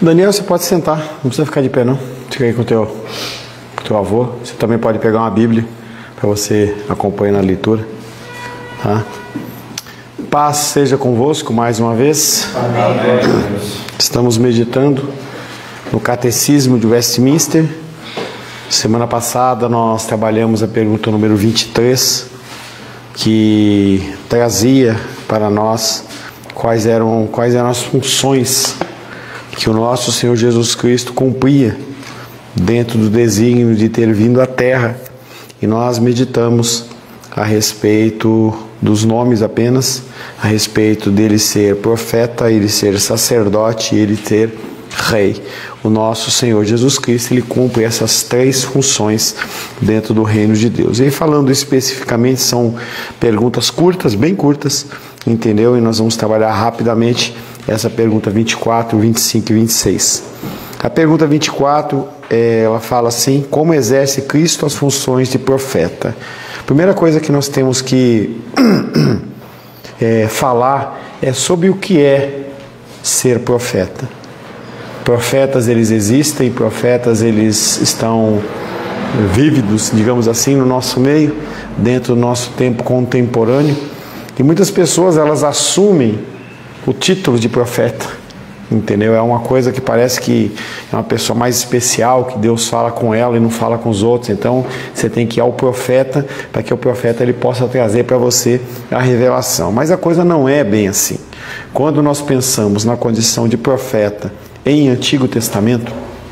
Daniel, você pode sentar, não precisa ficar de pé não. Fica aí com o teu avô. Você também pode pegar uma Bíblia para você acompanhar na leitura. Tá? Paz seja convosco mais uma vez. Amém. Estamos meditando no Catecismo de Westminster. Semana passada nós trabalhamos a pergunta número 23, que trazia para nós quais eram as funções que o nosso Senhor Jesus Cristo cumpria dentro do desígnio de ter vindo à Terra. E nós meditamos a respeito dos nomes apenas, a respeito dele ser profeta, ele ser sacerdote, ele ser rei. O nosso Senhor Jesus Cristo, ele cumpre essas três funções dentro do reino de Deus. E falando especificamente, são perguntas curtas, bem curtas, entendeu? E nós vamos trabalhar rapidamente essa pergunta 24, 25 e 26. A pergunta 24, ela fala assim: como exerce Cristo as funções de profeta? Primeira coisa que nós temos que falar é sobre o que é ser profeta. Profetas, eles existem, profetas, eles estão vívidos, digamos assim, no nosso meio, dentro do nosso tempo contemporâneo. E muitas pessoas, elas assumem o título de profeta, entendeu? É uma coisa que parece que é uma pessoa mais especial, que Deus fala com ela e não fala com os outros. Então você tem que ir ao profeta, para que o profeta ele possa trazer para você a revelação. Mas a coisa não é bem assim. Quando nós pensamos na condição de profeta em Antigo Testamento,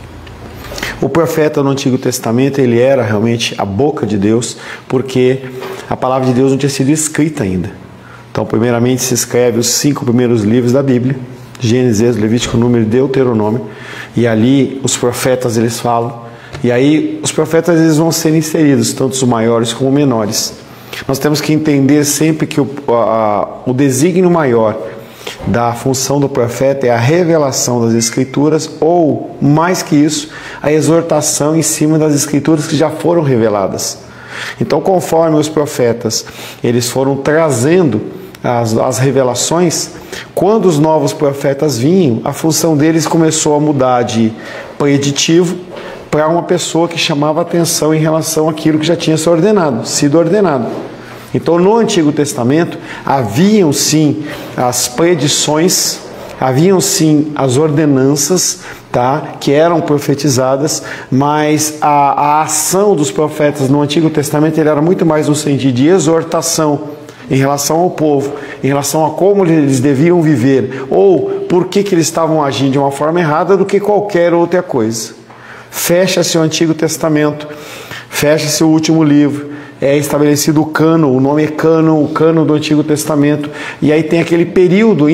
o profeta no Antigo Testamento, ele era realmente a boca de Deus, porque a palavra de Deus não tinha sido escrita ainda. Então, primeiramente, se escreve os 5 primeiros livros da Bíblia: Gênesis, Levítico, Número e Deuteronômio. E ali os profetas eles falam. E aí os profetas eles vão ser inseridos, tanto os maiores como os menores. Nós temos que entender sempre que o desígnio maior da função do profeta é a revelação das Escrituras, ou, mais que isso, a exortação em cima das Escrituras que já foram reveladas. Então, conforme os profetas eles foram trazendo as revelações, quando os novos profetas vinham, a função deles começou a mudar de preditivo para uma pessoa que chamava atenção em relação àquilo que já tinha sido ordenado. Então, no Antigo Testamento, haviam sim as predições, haviam sim as ordenanças, tá, que eram profetizadas, mas a ação dos profetas no Antigo Testamento ele era muito mais no sentido de exortação em relação ao povo, em relação a como eles deviam viver, ou por que eles estavam agindo de uma forma errada, do que qualquer outra coisa. Fecha-se o Antigo Testamento, fecha-se o último livro, é estabelecido o cânon, o nome é cânon, o cânon do Antigo Testamento, e aí tem aquele período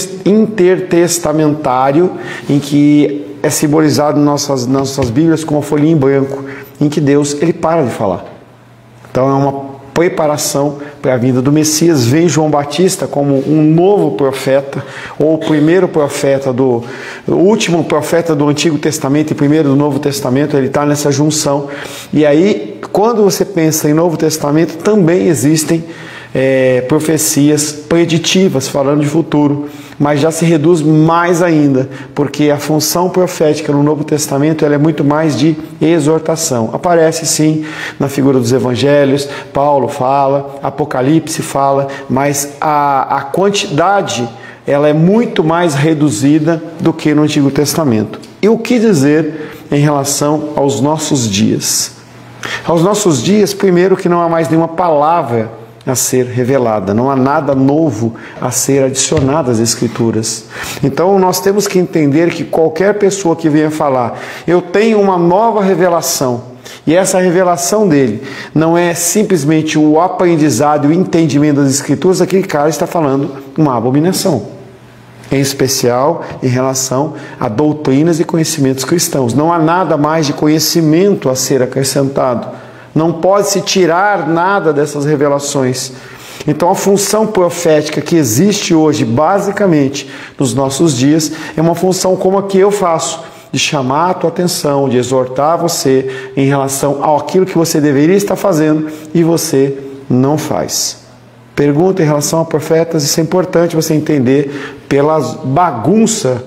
intertestamentário em que é simbolizado nas nossas Bíblias com uma folhinha em branco, em que Deus ele para de falar. Então é uma preparação para a vinda do Messias. Vem João Batista como um novo profeta, ou o primeiro profeta o último profeta do Antigo Testamento e primeiro do Novo Testamento. Ele está nessa junção. E aí, quando você pensa em Novo Testamento, também existem profecias preditivas, falando de futuro, mas já se reduz mais ainda, porque a função profética no Novo Testamento ela é muito mais de exortação. Aparece sim na figura dos evangelhos, Paulo fala, Apocalipse fala, mas a quantidade ela é muito mais reduzida do que no Antigo Testamento. E o que dizer em relação aos nossos dias? Aos nossos dias, primeiro que não há mais nenhuma palavra a ser revelada, não há nada novo a ser adicionado às Escrituras. Então nós temos que entender que qualquer pessoa que venha falar, eu tenho uma nova revelação, e essa revelação dele não é simplesmente o aprendizado e o entendimento das Escrituras, aquele cara está falando uma abominação, em especial em relação a doutrinas e conhecimentos cristãos. Não há nada mais de conhecimento a ser acrescentado. Não pode-se tirar nada dessas revelações. Então a função profética que existe hoje, basicamente, nos nossos dias, é uma função como a que eu faço, de chamar a tua atenção, de exortar você em relação àquilo que você deveria estar fazendo e você não faz. Pergunta em relação a profetas, isso é importante você entender pela bagunça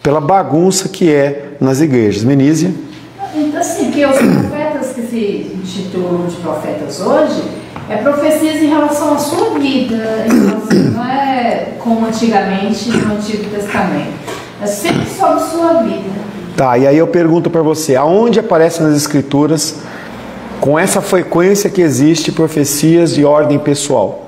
pela bagunça que é nas igrejas. Menísia? Então, assim, porque os profetas que se intitulam de profetas hoje é profecias em relação à sua vida, então, assim, não é como antigamente no Antigo Testamento, é sempre sobre a sua vida. Tá, e aí eu pergunto para você, aonde aparece nas Escrituras, com essa frequência que existe, profecias de ordem pessoal?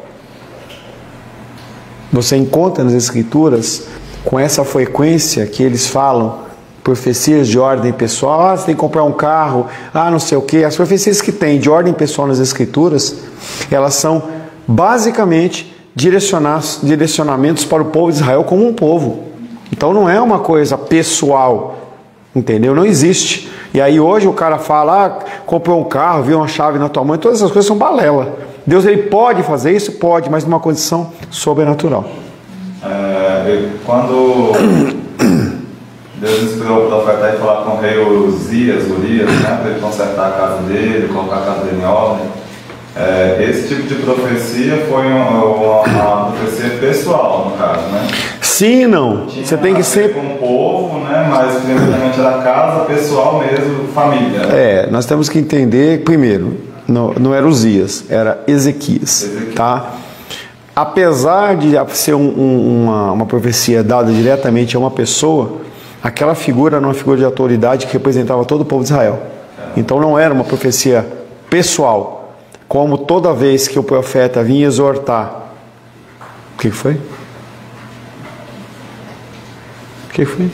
Você encontra nas Escrituras, com essa frequência que eles falam, profecias de ordem pessoal? Ah, você tem que comprar um carro, não sei o quê. As profecias que tem de ordem pessoal nas Escrituras, elas são basicamente direcionamentos para o povo de Israel como um povo. Então não é uma coisa pessoal, entendeu? Não existe. E aí hoje o cara fala, comprou um carro, viu uma chave na tua mão, todas essas coisas são balela. Deus, ele pode fazer isso? Pode, mas numa condição sobrenatural. Quando Deus inspirou o profeta a falar com o rei Urias, né, para ele consertar a casa dele, colocar a casa dele em ordem, esse tipo de profecia foi uma profecia pessoal, no caso, né? Sim, não. Você tem que ser com o povo, né? Mas primeiramente era casa, pessoal mesmo, família. Nós temos que entender, primeiro, não era Uzias, era Ezequias. Tá? Apesar de ser uma profecia dada diretamente a uma pessoa, aquela figura era uma figura de autoridade que representava todo o povo de Israel. Então não era uma profecia pessoal, como toda vez que o profeta vinha exortar. O que foi? O que foi?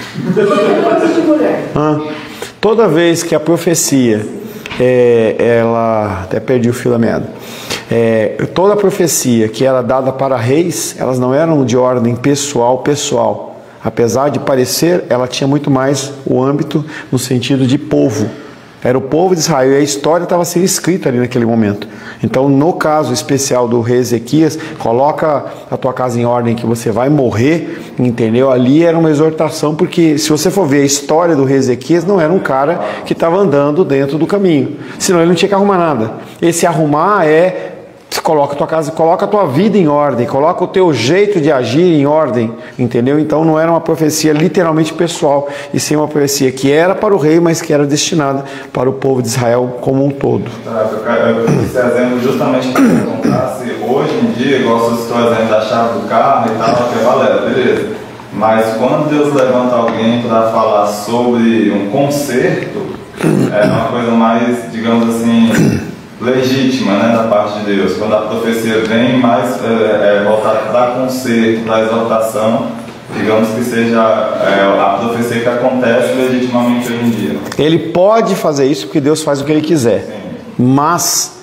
Toda vez que a profecia, ela até perdi o fio da meada. Toda a profecia que era dada para reis, elas não eram de ordem pessoal. Apesar de parecer, ela tinha muito mais o âmbito no sentido de povo. Era o povo de Israel e a história estava sendo escrita ali naquele momento. Então, no caso especial do rei Ezequias, coloca a tua casa em ordem que você vai morrer, entendeu? Ali era uma exortação, porque se você for ver a história do rei Ezequias, não era um cara que estava andando dentro do caminho. Senão ele não tinha que arrumar nada. Esse arrumar coloca a tua casa, coloca a tua vida em ordem, coloca o teu jeito de agir em ordem, entendeu? Então não era uma profecia literalmente pessoal, e sim uma profecia que era para o rei, mas que era destinada para o povo de Israel como um todo. Eu esse exemplo justamente para perguntar se hoje em dia, igual você citou o exemplo da chave do carro e tal, que é valendo, beleza. Mas quando Deus levanta alguém para falar sobre um conserto, é uma coisa mais, digamos assim, legítima, né, da parte de Deus. Quando a profecia vem mais voltada para conserto, para exaltação, digamos que seja a profecia que acontece legitimamente hoje em dia. Ele pode fazer isso porque Deus faz o que ele quiser. Sim. Mas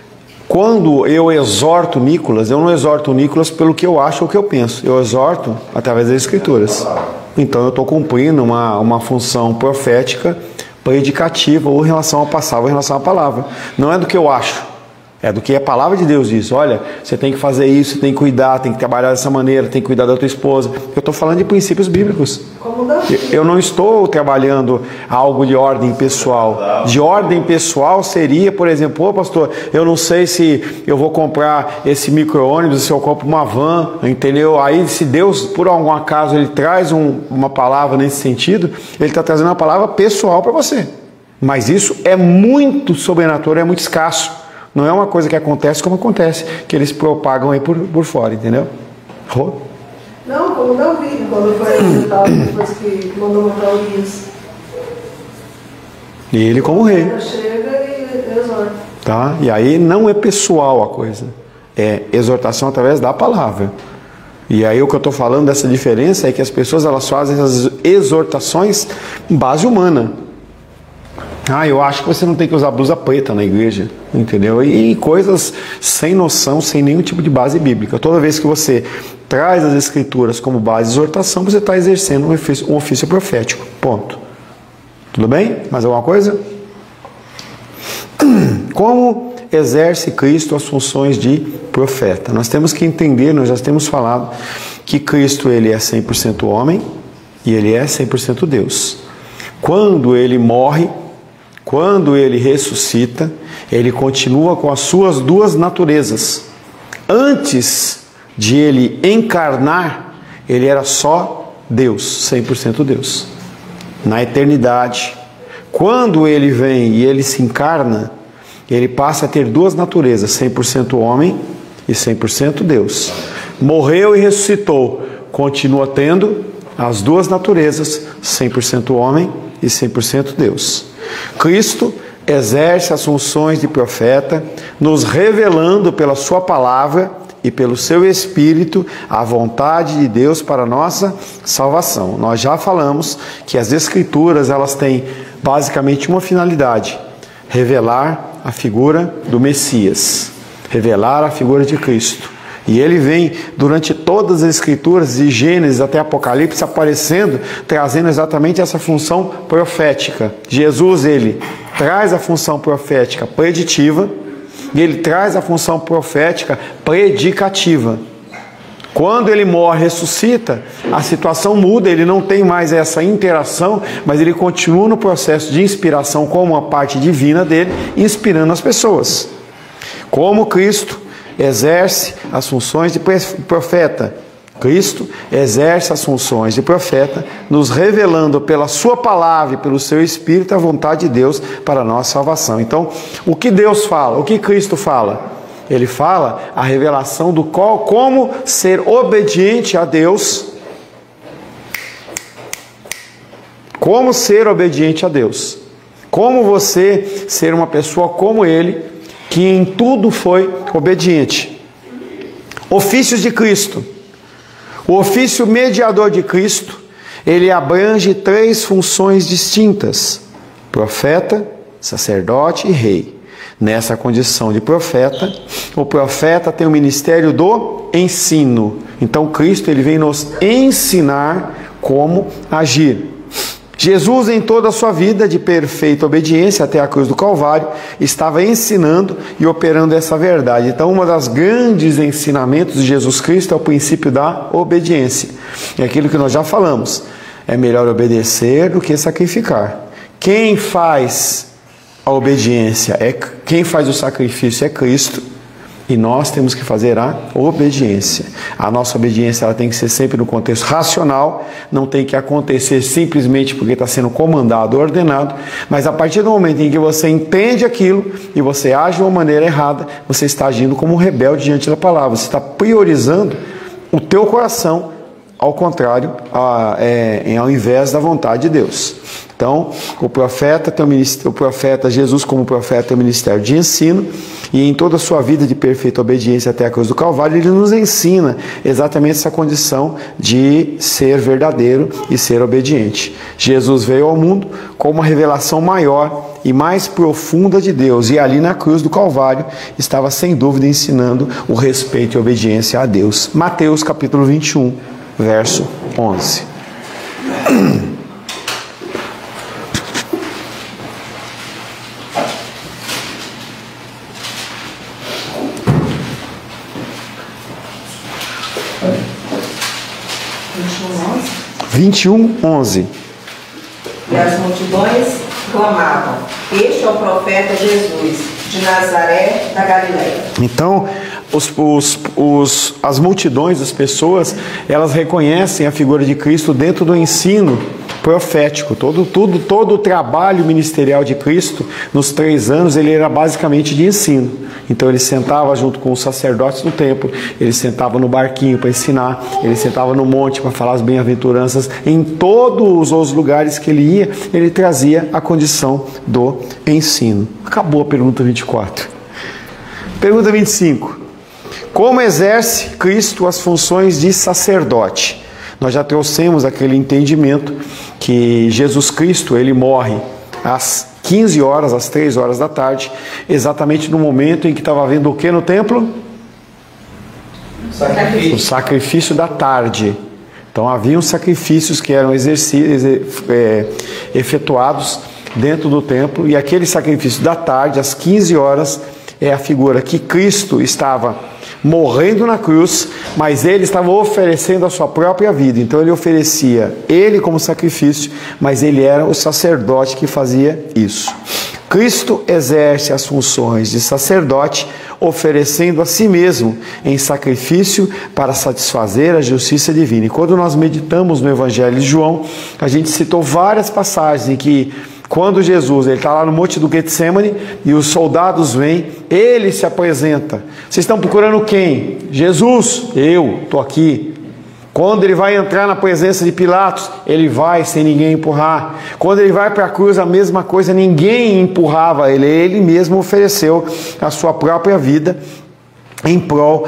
quando eu exorto Nicolas, eu não exorto o Nicolas pelo que eu acho ou que eu penso. Eu exorto através das Escrituras. Então eu estou cumprindo uma função profética, predicativa, ou em relação ao passado, ou em relação à palavra. Não é do que eu acho, é do que a palavra de Deus diz. Olha, você tem que fazer isso, tem que cuidar, tem que trabalhar dessa maneira, tem que cuidar da tua esposa. Eu estou falando de princípios bíblicos. Eu não estou trabalhando algo de ordem pessoal. De ordem pessoal seria, por exemplo, pastor, eu não sei se eu vou comprar esse micro-ônibus, se eu compro uma van, entendeu? Aí se Deus, por algum acaso, ele traz uma palavra nesse sentido, ele está trazendo uma palavra pessoal para você. Mas isso é muito sobrenatural, é muito escasso. Não é uma coisa que acontece como acontece, que eles propagam aí por fora, entendeu? Não, como Davi, quando foi apresentado, depois que mandou matar Urias. E ele como rei. Chega e exorta. Tá? E aí não é pessoal a coisa, é exortação através da palavra. E aí o que eu estou falando dessa diferença é que as pessoas elas fazem essas exortações em base humana. Eu acho que você não tem que usar blusa preta na igreja, entendeu? E coisas sem noção, sem nenhum tipo de base bíblica. Toda vez que você traz as Escrituras como base de exortação, você está exercendo um ofício profético. Ponto. Tudo bem? Mais alguma coisa? Como exerce Cristo as funções de profeta? Nós temos que entender, nós já temos falado, que Cristo ele é 100% homem e ele é 100% Deus. Quando ele morre, quando ele ressuscita, ele continua com as suas duas naturezas. Antes de ele encarnar, ele era só Deus, 100% Deus. Na eternidade, quando ele vem e ele se encarna, ele passa a ter duas naturezas, 100% homem e 100% Deus. Morreu e ressuscitou, continua tendo as duas naturezas, 100% homem e 100% Deus. Cristo exerce as funções de profeta, nos revelando pela sua palavra e pelo seu Espírito a vontade de Deus para a nossa salvação. Nós já falamos que as Escrituras, elas têm basicamente uma finalidade: revelar a figura do Messias, revelar a figura de Cristo. E ele vem durante todas as Escrituras, de Gênesis até Apocalipse, aparecendo, trazendo exatamente essa função profética. Jesus, ele traz a função profética preditiva e ele traz a função profética predicativa. Quando ele morre, ressuscita, a situação muda, ele não tem mais essa interação, mas ele continua no processo de inspiração como uma parte divina dele, inspirando as pessoas. Como Cristo exerce as funções de profeta. Cristo exerce as funções de profeta, nos revelando pela sua palavra e pelo seu Espírito a vontade de Deus para a nossa salvação. Então, o que Deus fala? O que Cristo fala? Ele fala a revelação do como ser obediente a Deus. Como ser obediente a Deus. Como você ser uma pessoa como Ele, que em tudo foi obediente. Ofícios de Cristo. O ofício mediador de Cristo, ele abrange três funções distintas: profeta, sacerdote e rei. Nessa condição de profeta, o profeta tem o ministério do ensino. Então Cristo, ele vem nos ensinar como agir. Jesus, em toda a sua vida de perfeita obediência até a cruz do Calvário, estava ensinando e operando essa verdade. Então, um dos grandes ensinamentos de Jesus Cristo é o princípio da obediência. É aquilo que nós já falamos: é melhor obedecer do que sacrificar. Quem faz a obediência, quem faz o sacrifício é Cristo. E nós temos que fazer a obediência. A nossa obediência, ela tem que ser sempre no contexto racional, não tem que acontecer simplesmente porque está sendo comandado, ordenado, mas a partir do momento em que você entende aquilo e você age de uma maneira errada, você está agindo como um rebelde diante da palavra, você está priorizando o teu coração, ao contrário, ao invés da vontade de Deus. Então, o profeta Jesus como profeta tem o ministério de ensino, e em toda a sua vida de perfeita obediência até a cruz do Calvário, ele nos ensina exatamente essa condição de ser verdadeiro e ser obediente. Jesus veio ao mundo com uma revelação maior e mais profunda de Deus, e ali na cruz do Calvário estava sem dúvida ensinando o respeito e obediência a Deus. Mateus capítulo 21, verso 11. Vinte-um, 11. E as multidões clamavam: este é o profeta Jesus, de Nazaré, da Galileia. Então, as multidões, as pessoas, elas reconhecem a figura de Cristo dentro do ensino profético. Todo o trabalho ministerial de Cristo, nos 3 anos, ele era basicamente de ensino. Então ele sentava junto com os sacerdotes no templo, ele sentava no barquinho para ensinar, ele sentava no monte para falar as bem-aventuranças. Em todos os lugares que ele ia, ele trazia a condição do ensino. Acabou a pergunta 24. Pergunta 25. Como exerce Cristo as funções de sacerdote? Nós já trouxemos aquele entendimento que Jesus Cristo, ele morre às 15 horas, às 3 horas da tarde, exatamente no momento em que estava havendo o que no templo? O sacrifício da tarde. Então haviam sacrifícios que eram efetuados dentro do templo, e aquele sacrifício da tarde, às 15 horas, é a figura que Cristo estava morrendo na cruz, mas ele estava oferecendo a sua própria vida. Então ele oferecia ele como sacrifício, mas ele era o sacerdote que fazia isso. Cristo exerce as funções de sacerdote, oferecendo a si mesmo em sacrifício para satisfazer a justiça divina. E quando nós meditamos no Evangelho de João, a gente citou várias passagens em que, quando Jesus está lá no Monte do Getsemane e os soldados vêm, ele se apresenta. Vocês estão procurando quem? Jesus, eu estou aqui. Quando ele vai entrar na presença de Pilatos, ele vai sem ninguém empurrar. Quando ele vai para a cruz, a mesma coisa, ninguém empurrava ele. Ele mesmo ofereceu a sua própria vida em prol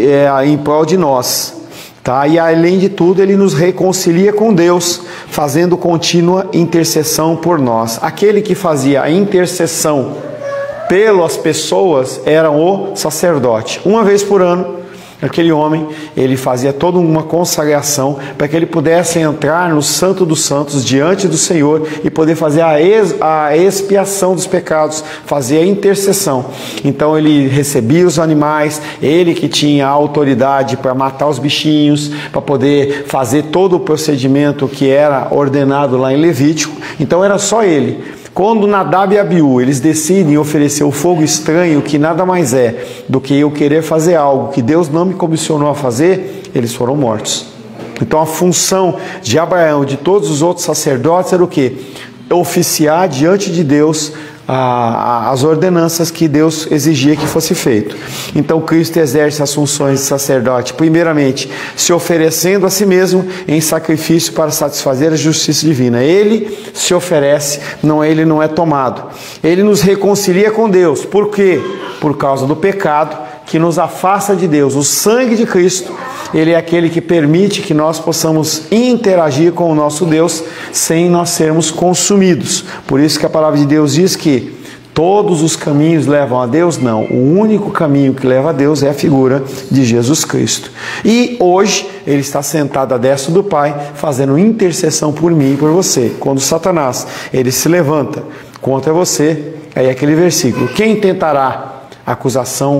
de nós. Tá? E além de tudo, ele nos reconcilia com Deus, fazendo contínua intercessão por nós. Aquele que fazia a intercessão pelas pessoas era o sacerdote. Uma vez por ano, aquele homem, ele fazia toda uma consagração para que ele pudesse entrar no Santo dos Santos diante do Senhor e poder fazer a expiação dos pecados, fazer a intercessão. Então ele recebia os animais, ele que tinha a autoridade para matar os bichinhos, para poder fazer todo o procedimento que era ordenado lá em Levítico. Então era só ele. Quando Nadab e Abiú, eles decidem oferecer o fogo estranho, que nada mais é do que eu querer fazer algo que Deus não me comissionou a fazer, eles foram mortos. Então a função de Abraão e de todos os outros sacerdotes era o quê? Oficiar diante de Deus as ordenanças que Deus exigia que fosse feito. Então Cristo exerce as funções de sacerdote, primeiramente se oferecendo a si mesmo em sacrifício para satisfazer a justiça divina. Ele se oferece, ele não é tomado. Ele nos reconcilia com Deus. Por quê? Por causa do pecado que nos afasta de Deus. O sangue de Cristo, ele é aquele que permite que nós possamos interagir com o nosso Deus sem nós sermos consumidos. Por isso que a palavra de Deus diz que todos os caminhos levam a Deus? Não. O único caminho que leva a Deus é a figura de Jesus Cristo. E hoje ele está sentado à destra do Pai, fazendo intercessão por mim e por você. Quando Satanás ele se levanta contra você, aí aquele versículo: quem tentará acusação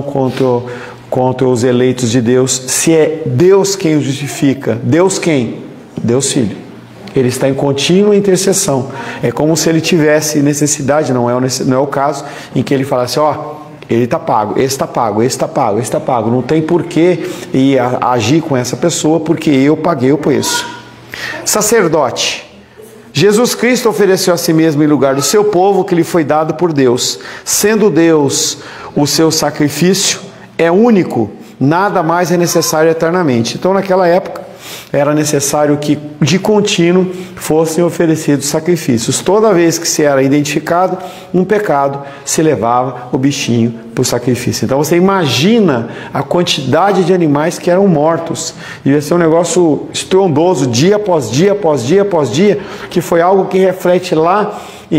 contra os eleitos de Deus, se é Deus quem os justifica? Deus quem? Deus Filho. Ele está em contínua intercessão. É como se ele tivesse necessidade, não é o caso em que ele falasse: ele está pago, esse está pago, esse está pago, esse está pago. Não tem porquê ir agir com essa pessoa, porque eu paguei o preço. Sacerdote. Jesus Cristo ofereceu a si mesmo em lugar do seu povo que lhe foi dado por Deus. Sendo Deus o seu sacrifício, é único, nada mais é necessário eternamente. Então naquela época era necessário que de contínuo fossem oferecidos sacrifícios. Toda vez que se era identificado um pecado, se levava o bichinho para o sacrifício. Então você imagina a quantidade de animais que eram mortos. Devia ser um negócio estrondoso, dia após dia, após dia, após dia, que foi algo que reflete lá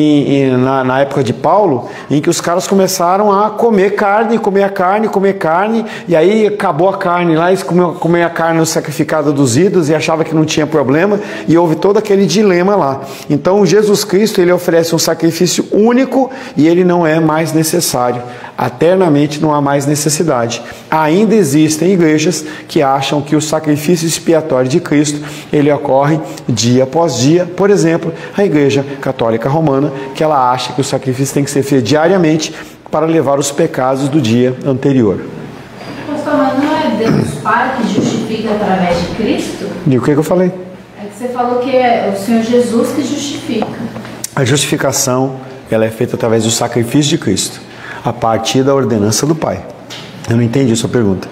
na época de Paulo, em que os caras começaram a comer carne, e aí acabou a carne lá, eles comiam a carne sacrificada dos ídolos e achava que não tinha problema, e houve todo aquele dilema lá. Então Jesus Cristo, ele oferece um sacrifício único e ele não é mais necessário. Eternamente não há mais necessidade. Ainda existem igrejas que acham que o sacrifício expiatório de Cristo, ele ocorre dia após dia. Por exemplo, a Igreja Católica Romana, que ela acha que o sacrifício tem que ser feito diariamente para levar os pecados do dia anterior. Pastor, mas não é Deus Pai que justifica através de Cristo? E o que eu falei? É que você falou que é o Senhor Jesus que justifica. A justificação, ela é feita através do sacrifício de Cristo, a partir da ordenança do Pai. Eu não entendi a sua pergunta.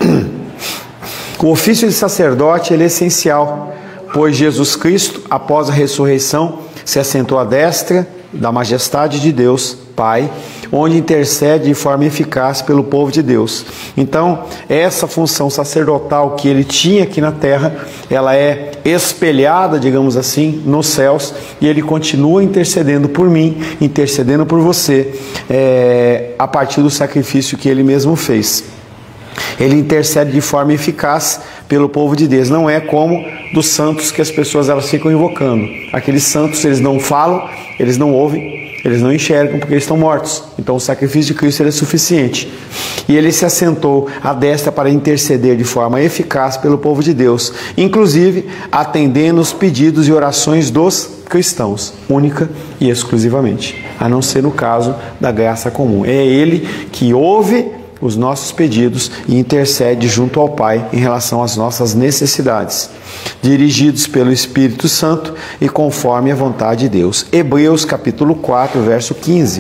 O ofício de sacerdote, ele é essencial, pois Jesus Cristo, após a ressurreição, se assentou à destra da majestade de Deus Pai, onde intercede de forma eficaz pelo povo de Deus. Então, essa função sacerdotal que ele tinha aqui na terra, ela é espelhada, digamos assim, nos céus, e ele continua intercedendo por mim, intercedendo por você, a partir do sacrifício que ele mesmo fez. Ele intercede de forma eficaz pelo povo de Deus. Não é como dos santos que as pessoas elas ficam invocando. Aqueles santos, eles não falam, eles não ouvem, eles não enxergam porque eles estão mortos. Então o sacrifício de Cristo ele é suficiente. E ele se assentou à destra para interceder de forma eficaz pelo povo de Deus, inclusive atendendo os pedidos e orações dos cristãos, única e exclusivamente. a não ser no caso da graça comum. É Ele que ouve os nossos pedidos e intercede junto ao Pai em relação às nossas necessidades, dirigidos pelo Espírito Santo e conforme a vontade de Deus. Hebreus capítulo 4, verso 15.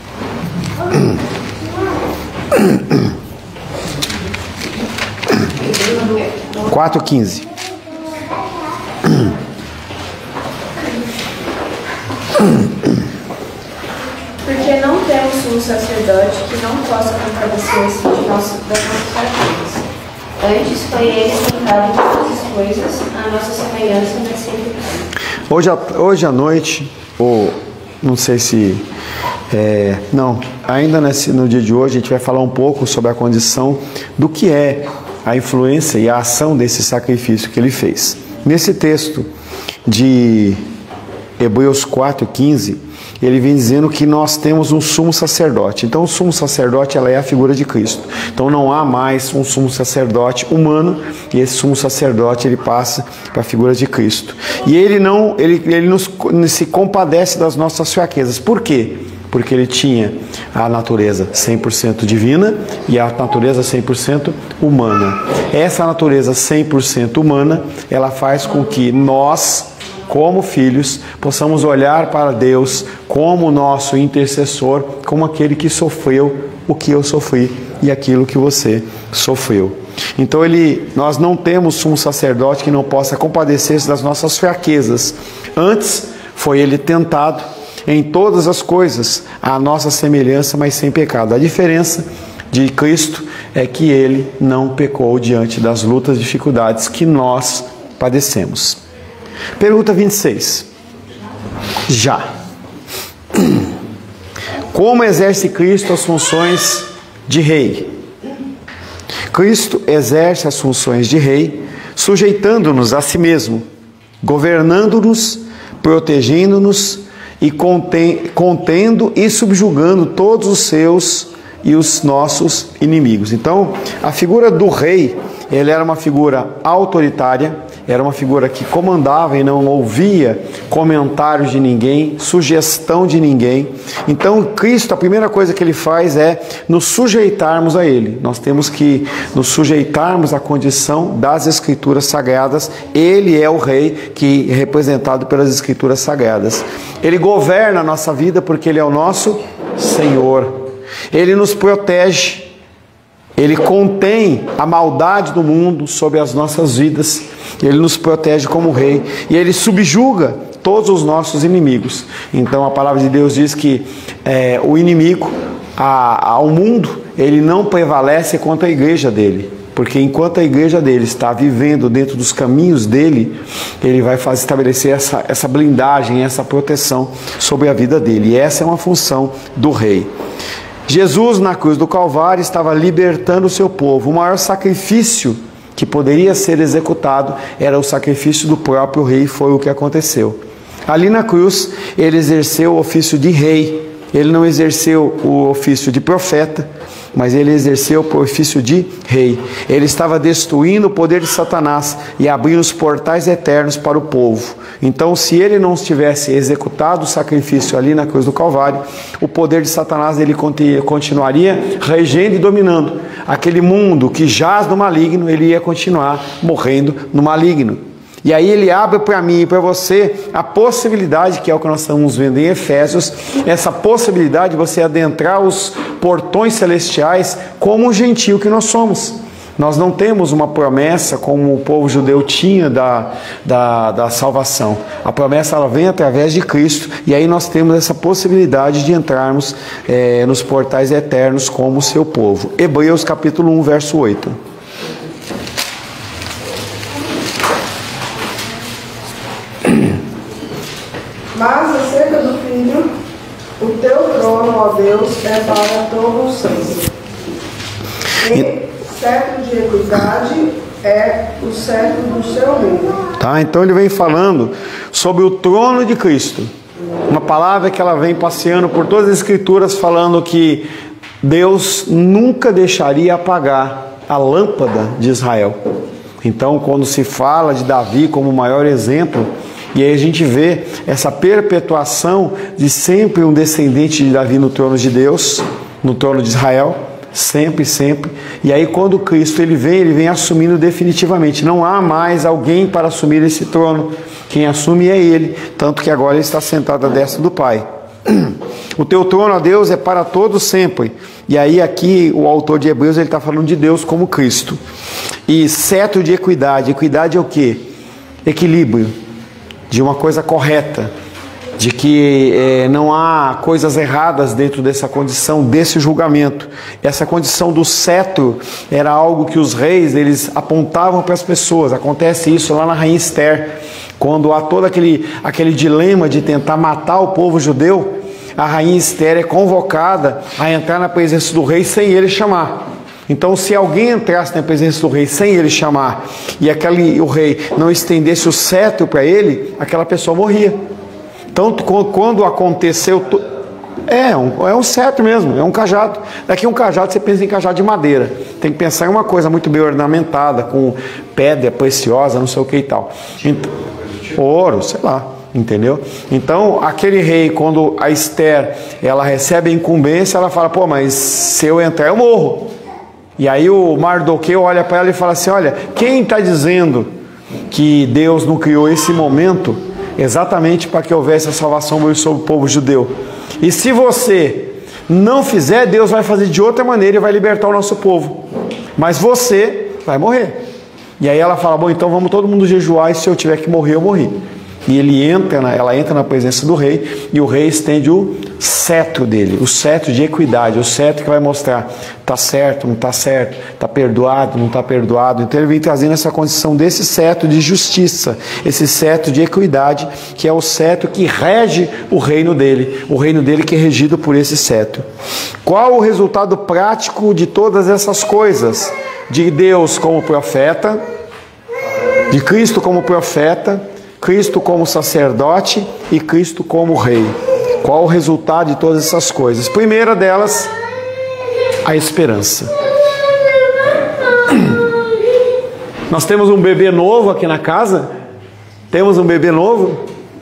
4:15. Porque não temos um sacerdote que não possa compadecer-se das nossas fraquezas. Antes foi ele tentado em todas as coisas, a nossa semelhança, mas sem pecado. Hoje à noite, ou não sei se... ainda no dia de hoje a gente vai falar um pouco sobre a condição do que é a influência e a ação desse sacrifício que ele fez. Nesse texto de Hebreus 4:15, ele vem dizendo que nós temos um sumo sacerdote. Então o sumo sacerdote, ela é a figura de Cristo. Então não há mais um sumo sacerdote humano, e esse sumo sacerdote ele passa para a figura de Cristo. E ele se compadece das nossas fraquezas. Por quê? Porque ele tinha a natureza 100% divina e a natureza 100% humana. Essa natureza 100% humana, ela faz com que nós, como filhos, possamos olhar para Deus como nosso intercessor, como aquele que sofreu o que eu sofri e aquilo que você sofreu. Então nós não temos um sacerdote que não possa compadecer-se das nossas fraquezas. Antes foi ele tentado em todas as coisas, a nossa semelhança, mas sem pecado. A diferença de Cristo é que ele não pecou diante das lutas e dificuldades que nós padecemos. Pergunta 26. Já. Como exerce Cristo as funções de rei? Cristo exerce as funções de rei, sujeitando-nos a si mesmo, governando-nos, protegendo-nos e contendo e subjugando todos os seus e os nossos inimigos. Então, a figura do rei, ele era uma figura autoritária, era uma figura que comandava e não ouvia comentários de ninguém, sugestão de ninguém. Então, Cristo, a primeira coisa que ele faz é nos sujeitarmos a ele. Nós temos que nos sujeitarmos à condição das Escrituras Sagradas. Ele é o rei que é representado pelas Escrituras Sagradas. Ele governa a nossa vida porque ele é o nosso Senhor. Ele nos protege. Ele contém a maldade do mundo sobre as nossas vidas. Ele nos protege como rei. E ele subjuga todos os nossos inimigos. Então a palavra de Deus diz que o inimigo, ao mundo, ele não prevalece contra a igreja dele. Porque enquanto a igreja dele está vivendo dentro dos caminhos dele, ele vai estabelecer essa blindagem, essa proteção sobre a vida dele. E essa é uma função do rei. Jesus, na cruz do Calvário, estava libertando o seu povo. O maior sacrifício que poderia ser executado era o sacrifício do próprio rei, foi o que aconteceu. Ali na cruz, ele exerceu o ofício de rei. Ele não exerceu o ofício de profeta, mas ele exerceu o ofício de rei. Ele estava destruindo o poder de Satanás e abrindo os portais eternos para o povo. Então, se ele não tivesse executado o sacrifício ali na cruz do Calvário, o poder de Satanás ele continuaria regendo e dominando. Aquele mundo que jaz no maligno, ele ia continuar morrendo no maligno. E aí ele abre para mim e para você a possibilidade, que é o que nós estamos vendo em Efésios, essa possibilidade de você adentrar os portões celestiais como um gentio que nós somos. Nós não temos uma promessa como o povo judeu tinha da salvação. A promessa ela vem através de Cristo, e aí nós temos essa possibilidade de entrarmos nos portais eternos como o seu povo. Hebreus capítulo 1, verso 8. Mas acerca do Filho, o teu trono, ó Deus, é para todos sempre. E século de equidade é o século do seu reino. Tá? Então ele vem falando sobre o trono de Cristo. Uma palavra que ela vem passeando por todas as Escrituras, falando que Deus nunca deixaria apagar a lâmpada de Israel. Então, quando se fala de Davi como o maior exemplo E aí a gente vê essa perpetuação de sempre um descendente de Davi no trono de Deus, no trono de Israel, sempre, sempre. E aí quando Cristo ele vem assumindo definitivamente. Não há mais alguém para assumir esse trono. Quem assume é Ele, tanto que agora Ele está sentado à destra do Pai. O teu trono, ó Deus, é para todos sempre. E aí aqui o autor de Hebreus ele está falando de Deus como Cristo. E cetro de equidade. Equidade é o quê? Equilíbrio, de uma coisa correta, de que não há coisas erradas dentro dessa condição, desse julgamento. Essa condição do cetro era algo que os reis eles apontavam para as pessoas. Acontece isso lá na rainha Esther, quando há todo aquele dilema de tentar matar o povo judeu. A rainha Esther é convocada a entrar na presença do rei sem ele chamar. Então, se alguém entrasse na presença do rei sem ele chamar e o rei não estendesse o cetro para ele, aquela pessoa morria. Então, quando aconteceu... É um cetro mesmo, é um cajado. Daqui um cajado, você pensa em cajado de madeira. Tem que pensar em uma coisa muito bem ornamentada, com pedra preciosa, não sei o que e tal. Então, ouro, sei lá. Entendeu? Então, aquele rei, quando a Esther, ela recebe a incumbência, ela fala, pô, mas se eu entrar, eu morro. E aí o Mardoqueu olha para ela e fala assim, olha, quem está dizendo que Deus não criou esse momento exatamente para que houvesse a salvação sobre o povo judeu? E se você não fizer, Deus vai fazer de outra maneira e vai libertar o nosso povo. Mas você vai morrer. E aí ela fala, bom, então vamos todo mundo jejuar e se eu tiver que morrer, eu morri. E ela entra na presença do rei e o rei estende o cetro dele, o cetro de equidade, o cetro que vai mostrar está certo, não está certo, está perdoado, não está perdoado. Então ele vem trazendo essa condição desse cetro de justiça, esse cetro de equidade, que é o cetro que rege o reino dele que é regido por esse cetro. Qual o resultado prático de todas essas coisas? De Deus como profeta, de Cristo como profeta, Cristo como sacerdote e Cristo como rei. Qual o resultado de todas essas coisas? Primeira delas, a esperança. Nós temos um bebê novo aqui na casa? Temos um bebê novo?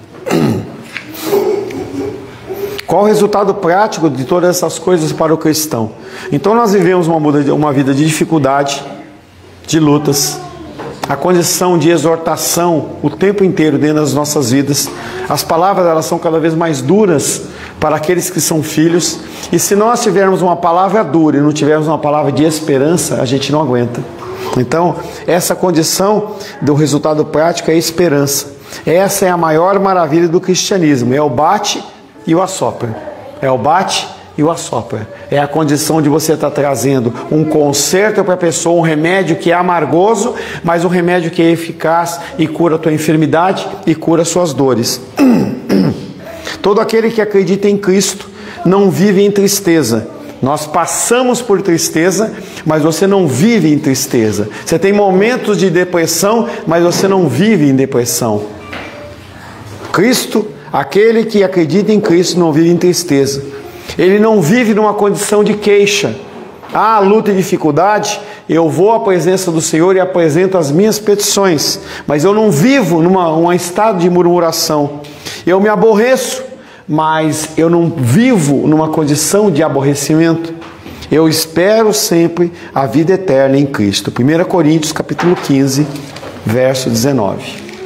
Qual o resultado prático de todas essas coisas para o cristão? Então nós vivemos uma vida de dificuldade, de lutas, a condição de exortação o tempo inteiro dentro das nossas vidas. As palavras elas são cada vez mais duras para aqueles que são filhos. E se nós tivermos uma palavra dura e não tivermos uma palavra de esperança, a gente não aguenta. Então, essa condição do resultado prático é a esperança. Essa é a maior maravilha do cristianismo. É o bate e o assopra. É o bate e o assopra. É a condição de você estar trazendo um conserto para a pessoa, um remédio que é amargoso, mas um remédio que é eficaz e cura a tua enfermidade e cura as suas dores. Todo aquele que acredita em Cristo não vive em tristeza. Nós passamos por tristeza, mas você não vive em tristeza. Você tem momentos de depressão, mas você não vive em depressão. Cristo, aquele que acredita em Cristo, não vive em tristeza. Ele não vive numa condição de queixa. Há luta e dificuldade, eu vou à presença do Senhor e apresento as minhas petições, mas eu não vivo num estado de murmuração. Eu me aborreço, mas eu não vivo numa condição de aborrecimento. Eu espero sempre a vida eterna em Cristo. 1 Coríntios capítulo 15, verso 19.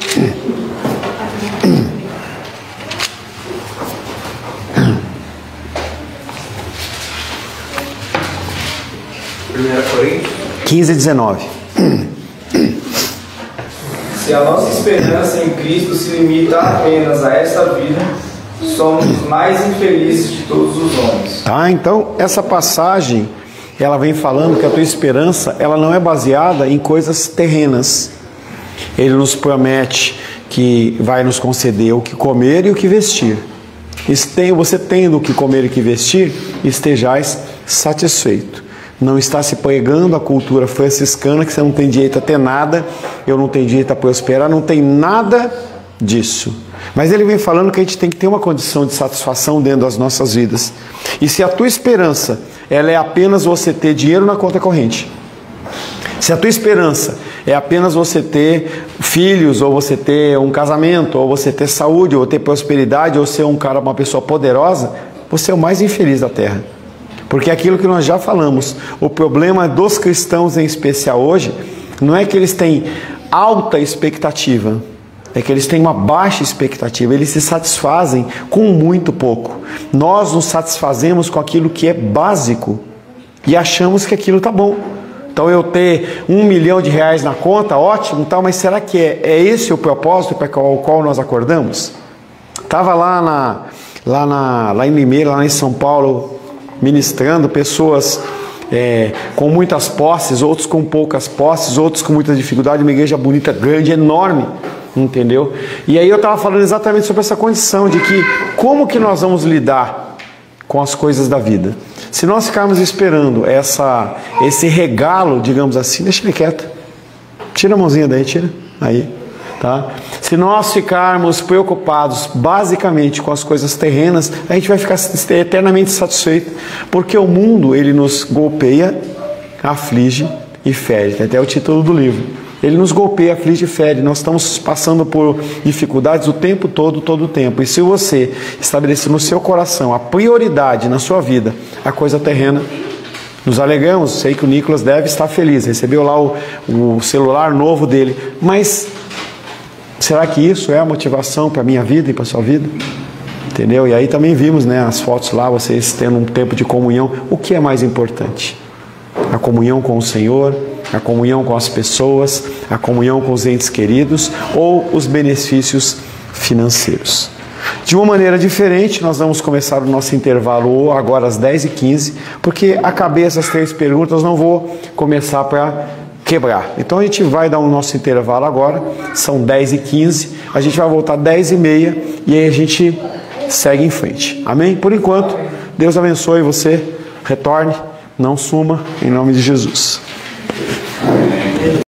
15, 19. Se a nossa esperança em Cristo se limita apenas a esta vida, somos os mais infelizes de todos os homens. Tá, então essa passagem, ela vem falando que a tua esperança, ela não é baseada em coisas terrenas. Ele nos promete que vai nos conceder o que comer e o que vestir. Você tendo o que comer e o que vestir, estejais satisfeito. Não está se pregando a cultura franciscana que você não tem direito a ter nada, eu não tenho direito a prosperar, não tem nada disso. Mas ele vem falando que a gente tem que ter uma condição de satisfação dentro das nossas vidas. E se a tua esperança, ela é apenas você ter dinheiro na conta corrente, se a tua esperança é apenas você ter filhos, ou você ter um casamento, ou você ter saúde, ou ter prosperidade, ou ser uma pessoa poderosa, você é o mais infeliz da terra. Porque aquilo que nós já falamos, o problema dos cristãos em especial hoje, não é que eles têm alta expectativa, é que eles têm uma baixa expectativa, eles se satisfazem com muito pouco. Nós nos satisfazemos com aquilo que é básico e achamos que aquilo está bom. Então eu ter R$1 milhão na conta, ótimo, tal, mas será que é esse o propósito para o qual nós acordamos? Estava lá em Limeira, lá em São Paulo, ministrando pessoas com muitas posses, outros com poucas posses, outros com muita dificuldade, uma igreja bonita, grande, enorme, entendeu? E aí eu estava falando exatamente sobre essa condição de que como que nós vamos lidar com as coisas da vida. Se nós ficarmos esperando esse regalo, digamos assim, deixa ele quieto, tira a mãozinha daí, tira, aí, tá? Se nós ficarmos preocupados basicamente com as coisas terrenas, a gente vai ficar eternamente satisfeito, porque o mundo, ele nos golpeia, aflige e fere, tem até o título do livro. Ele nos golpeia, aflige e fere. Nós estamos passando por dificuldades o tempo todo, todo o tempo. E se você estabelecer no seu coração a prioridade na sua vida, a coisa terrena, nos alegramos. Sei que o Nicolas deve estar feliz, recebeu lá o celular novo dele. Mas será que isso é a motivação para a minha vida e para a sua vida? Entendeu? E aí também vimos, né, as fotos lá, vocês tendo um tempo de comunhão. O que é mais importante? A comunhão com o Senhor, a comunhão com as pessoas, a comunhão com os entes queridos ou os benefícios financeiros. De uma maneira diferente, nós vamos começar o nosso intervalo agora às 10h15, porque acabei essas 3 perguntas, não vou começar para quebrar. Então a gente vai dar o nosso intervalo agora, são 10h15, a gente vai voltar 10h30 e aí a gente segue em frente. Amém? Por enquanto, Deus abençoe você, retorne, não suma, em nome de Jesus.